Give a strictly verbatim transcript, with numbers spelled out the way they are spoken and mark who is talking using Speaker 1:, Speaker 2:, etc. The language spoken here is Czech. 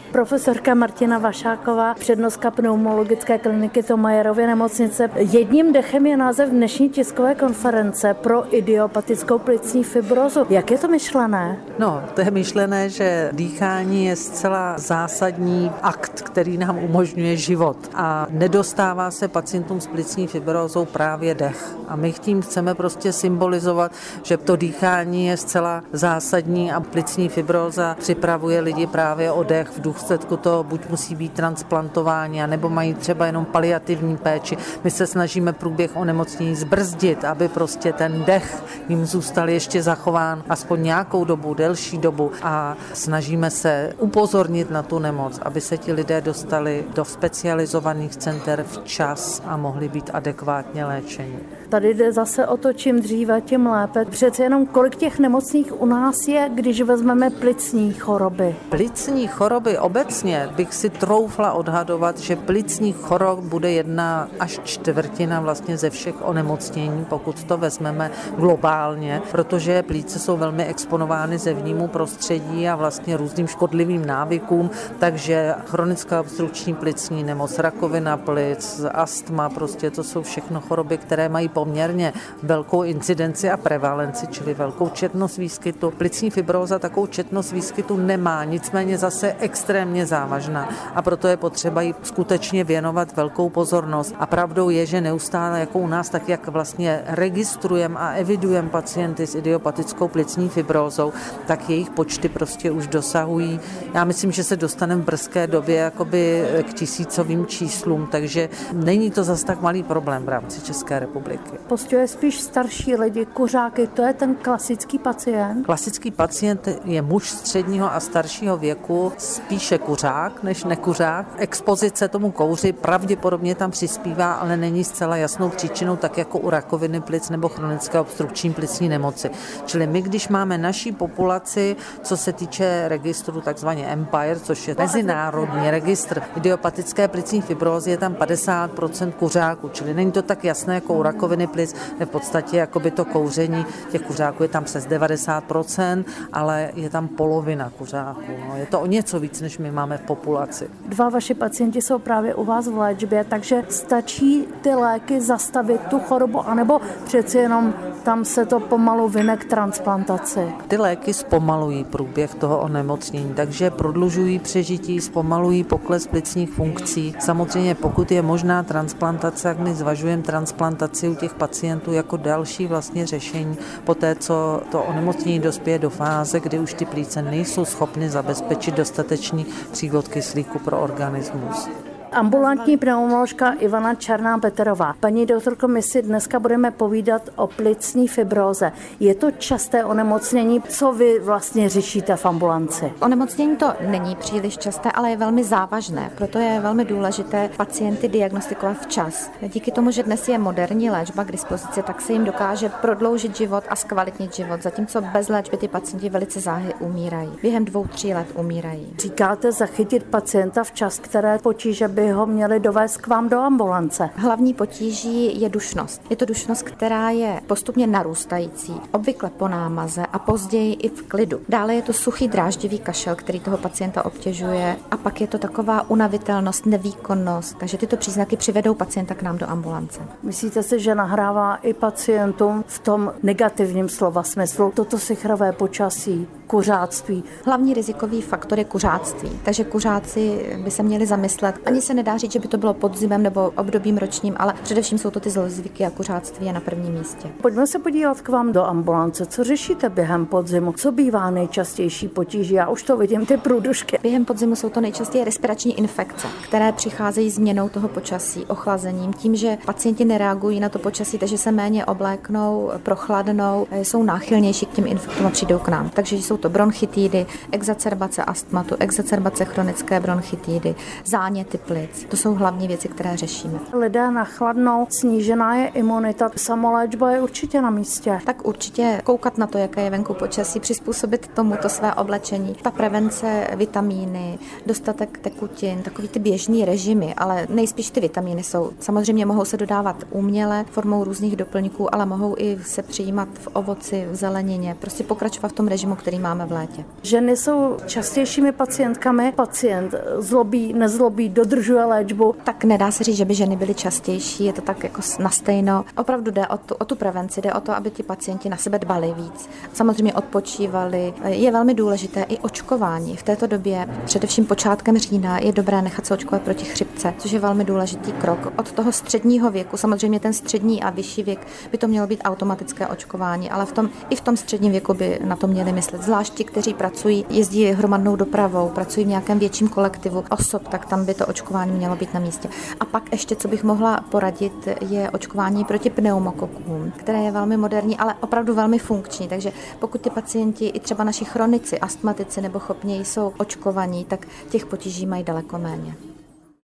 Speaker 1: Profesorka Martina Vašáková, přednostka pneumologické kliniky Thomayerovy nemocnice. Jedním dechem je název dnešní tiskové konference pro idiopatickou plicní fibrózu. Jak je to myšlené?
Speaker 2: No, to je myšlené, že dýchání je zcela zásadní akt, který nám umožňuje život a nedostává se pacientům s plicní fibrózou právě dech. A my tím chceme prostě symbolizovat, že to dýchání je zcela zásadní a plicní fibróza připravuje lidi právě o dech. V důsledku toho buď musí být transplantováni, nebo mají třeba jenom paliativní péči. My se snažíme průběh onemocnění zbrzdit, aby prostě ten dech jim zůstal ještě zachován aspoň nějakou dobu, delší dobu a snažíme se upozornit na tu nemoc, aby se ti lidé dostali do specializovaných center včas a mohli být adekvátně léčeni.
Speaker 1: Tady jde zase o to, čím dříve, tím lépe. Přece jenom kolik těch nemocných u nás je, když vezmeme plicní choroby?
Speaker 2: Plicní choroby obecně bych si troufla odhadovat, že plicní chorob bude jedna až čtvrtina vlastně ze všech onemocnění, pokud to vezmeme globálně, protože plíce jsou velmi exponovány zevnímu prostředí a vlastně různým škodlivým návykům, takže chronická obstrukční plicní nemoc, rakovina plic, astma, prostě to jsou všechno choroby, které mají poměrně velkou incidenci a prevalenci, čili velkou četnost výskytu. Plicní fibróza takovou četnost výskytu nemá, nicméně zase extrémně závažná a proto je potřeba jí skutečně věnovat velkou pozornost. A pravdou je, že neustále jako u nás, tak jak vlastně registrujeme a evidujeme pacienty s idiopatickou plicní fibrózou, tak jejich počty prostě už dosahují. Já myslím, že se dostaneme v brzké době jakoby k tisícovým číslům, takže není to zas tak malý problém v rámci České republiky.
Speaker 1: Postihuje spíš starší lidi, kuřáky, to je ten klasický pacient?
Speaker 2: Klasický pacient je muž středního a staršího věku, spíše kuřák než nekuřák. Expozice tomu kouři pravděpodobně tam přispívá, ale není zcela jasnou příčinou, tak jako u rakoviny plic nebo chronické obstrukční plicní nemoci. Čili my, když máme naší populaci, co se týče registru takzvaně Empire, což je mezinárodní registr idiopatické plicní fibrózy, je tam padesát procent kuřáků, čili není to tak jasné jako u rakoviny plic, v podstatě jakoby to kouření těch kuřáků je tam přes devadesát procent, ale je tam polovina kuřáků. No. Je to o něco víc, než my máme v populaci.
Speaker 1: Dva vaši pacienti jsou právě u vás v léčbě, takže stačí ty léky zastavit tu chorobu, anebo přeci jenom tam se to pomalu vyne k transplantaci?
Speaker 2: Ty léky zpomalují průběh toho onemocnění, takže prodlužují přežití, zpomalují pokles plicních funkcí. Samozřejmě pokud je možná transplantace, jak my zvažujeme transplantaci u těch pacientů jako další vlastně řešení po té, co to onemocnění dospěje do fáze, kdy už ty plíce nejsou schopny zabezpečit dostatečný přívod kyslíku pro organismus.
Speaker 1: Ambulantní pneumoložka Ivana Černá-Peterová. Paní doktorko, my si dneska budeme povídat o plicní fibróze. Je to časté onemocnění? Co vy vlastně řešíte v ambulanci?
Speaker 3: Onemocnění to není příliš časté, ale je velmi závažné. Proto je velmi důležité pacienty diagnostikovat včas. Díky tomu, že dnes je moderní léčba k dispozici, tak se jim dokáže prodloužit život a zkvalitnit život, zatímco bez léčby ty pacienti velice záhy umírají. Během dvou, tří let umírají.
Speaker 1: Říkáte zachytit pacienta včas, které potíže by ho měli dovést k vám do ambulance?
Speaker 3: Hlavní potíží je dušnost. Je to dušnost, která je postupně narůstající, obvykle po námaze a později i v klidu. Dále je to suchý dráždivý kašel, který toho pacienta obtěžuje, a pak je to taková unavitelnost, nevýkonnost. Takže tyto příznaky přivedou pacienta k nám do ambulance.
Speaker 1: Myslíte si, že nahrává i pacientům v tom negativním slova smyslu toto sichravé počasí, kuřáctví?
Speaker 3: Hlavní rizikový faktor je kuřáctví, takže kuřáci by se měli zamyslet. Ani se nedá říct, že by to bylo podzimem nebo obdobím ročním, ale především jsou to ty zlozvyky a kuřáctví je na prvním místě.
Speaker 1: Pojďme se podívat k vám do ambulance. Co řešíte během podzimu? Co bývá nejčastější potíží? Já už to vidím, ty průdušky.
Speaker 3: Během podzimu jsou to nejčastěji respirační infekce, které přicházejí změnou toho počasí, ochlazením, tím, že pacienti nereagují na to počasí, takže se méně obléknou, prochladnou, jsou náchylnější k těm infektům a přijdou k nám. Takže jsou to bronchitidy, exacerbace astmatu, exacerbace chronické bronchitidy, záněty plic. To jsou hlavní věci, které řešíme.
Speaker 1: Lidé nachladnou, snížená je imunita, samoléčba je určitě na místě.
Speaker 3: Tak určitě koukat na to, jaké je venku počasí, přizpůsobit tomu to své oblečení. Ta prevence, vitamíny, dostatek tekutin, takový ty běžný režimy, ale nejspíš ty vitamíny jsou. Samozřejmě mohou se dodávat uměle formou různých doplňků, ale mohou i se přijímat v ovoci, v zelenině, prostě pokračovat v tom režimu, který má známe v létě.
Speaker 1: Ženy jsou častějšími pacientkami. Pacient zlobí, nezlobí, dodržuje léčbu.
Speaker 3: Tak nedá se říct, že by ženy byly častější, je to tak jako na stejno. Opravdu jde o tu, o tu prevenci, jde o to, aby ti pacienti na sebe dbali víc. Samozřejmě odpočívali. Je velmi důležité i očkování. V této době, především počátkem října, je dobré nechat se očkovat proti chřipce, což je velmi důležitý krok. Od toho středního věku, samozřejmě ten střední a vyšší věk, by to mělo být automatické očkování, ale v tom, i v tom středním věku by na to měli myslet. Zvlášť ti, kteří pracují, jezdí hromadnou dopravou, pracují v nějakém větším kolektivu osob, tak tam by to očkování mělo být na místě. A pak ještě, co bych mohla poradit, je očkování proti pneumokokům, které je velmi moderní, ale opravdu velmi funkční. Takže pokud ty pacienti, i třeba naši chronici, astmatici nebo chopně jsou očkovaní, tak těch potíží mají daleko méně.